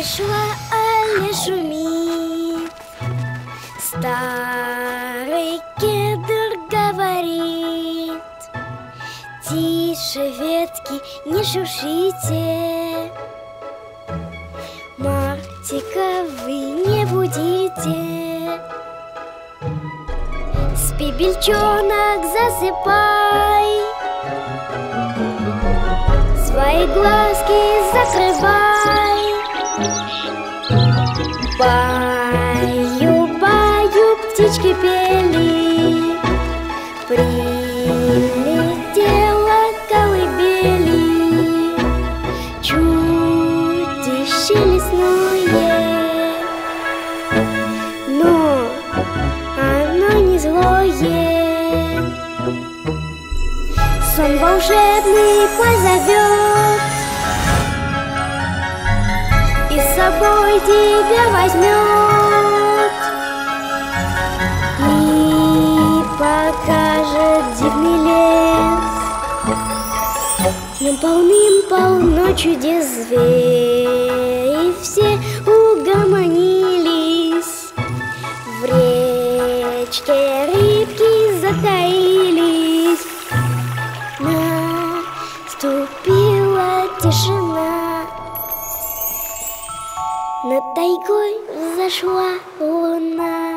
Вышла, але шумит. Старый кедр говорит: тише, ветки, не шуршите, Мартика вы не будите. Спи, бельчонок, засыпай, свои глазки закрывай. Баю, баю, птички пели, прилетела колыбели, чудище лесное, но оно не злое. Сон волшебный позовет и с собой тебя возьмет, и покажет дивный лес. В нем полным-полно чудес, звери все угомонились, в речке рыбки затаились. Наступила тишина, над тайгой взошла луна.